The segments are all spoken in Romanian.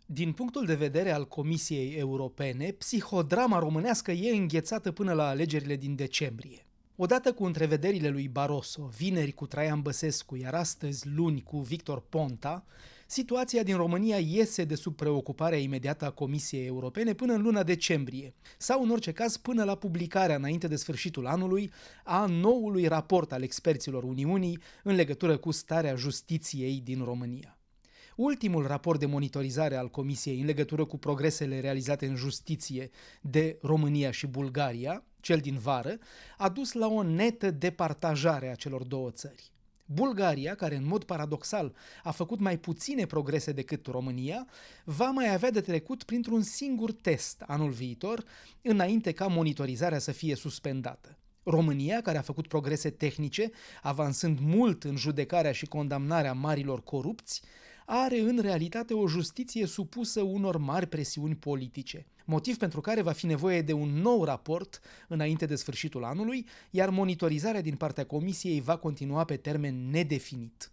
Din punctul de vedere al Comisiei Europene, psihodrama românească e înghețată până la alegerile din decembrie. Odată cu întrevederile lui Barroso, vineri cu Traian Băsescu, iar astăzi, luni, cu Victor Ponta, situația din România iese de sub preocuparea imediată a Comisiei Europene până în luna decembrie, sau în orice caz până la publicarea înainte de sfârșitul anului a noului raport al experților Uniunii în legătură cu starea justiției din România. Ultimul raport de monitorizare al Comisiei în legătură cu progresele realizate în justiție de România și Bulgaria, cel din vară, a dus la o netă departajare a celor două țări. Bulgaria, care în mod paradoxal a făcut mai puține progrese decât România, va mai avea de trecut printr-un singur test anul viitor, înainte ca monitorizarea să fie suspendată. România, care a făcut progrese tehnice, avansând mult în judecarea și condamnarea marilor corupți, are în realitate o justiție supusă unor mari presiuni politice, motiv pentru care va fi nevoie de un nou raport înainte de sfârșitul anului, iar monitorizarea din partea Comisiei va continua pe termen nedefinit.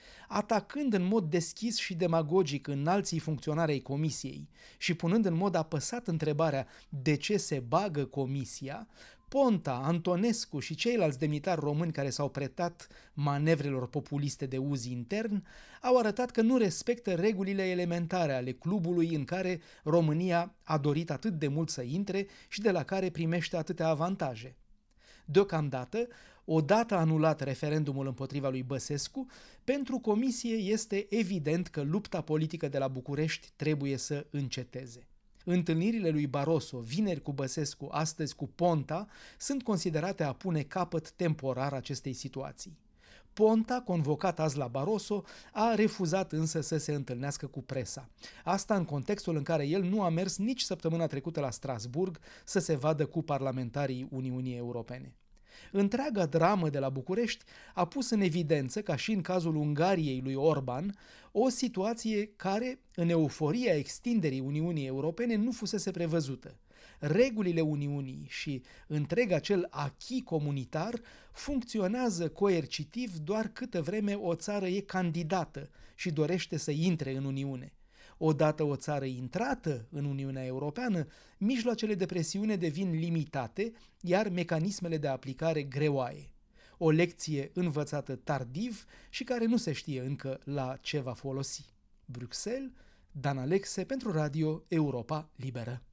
Atacând în mod deschis și demagogic înalții funcționari ai Comisiei și punând în mod apăsat întrebarea de ce se bagă Comisia, Ponta, Antonescu și ceilalți demnitari români care s-au pretat manevrelor populiste de uz intern au arătat că nu respectă regulile elementare ale clubului în care România a dorit atât de mult să intre și de la care primește atâtea avantaje. Deocamdată, odată anulat referendumul împotriva lui Băsescu, pentru Comisie este evident că lupta politică de la București trebuie să înceteze. Întâlnirile lui Barroso, vineri cu Băsescu, astăzi cu Ponta, sunt considerate a pune capăt temporar acestei situații. Ponta, convocat azi la Barroso, a refuzat însă să se întâlnească cu presa. Asta în contextul în care el nu a mers nici săptămâna trecută la Strasburg să se vadă cu parlamentarii Uniunii Europene. Întreaga dramă de la București a pus în evidență, ca și în cazul Ungariei lui Orban, o situație care, în euforia extinderii Uniunii Europene, nu fusese prevăzută. Regulile Uniunii și întreg acel acquis comunitar funcționează coercitiv doar câtă vreme o țară e candidată și dorește să intre în Uniune. Odată o țară intrată în Uniunea Europeană, mijloacele de presiune devin limitate, iar mecanismele de aplicare greoaie. O lecție învățată tardiv și care nu se știe încă la ce va folosi. Bruxelles, Dan Alexe pentru Radio Europa Liberă.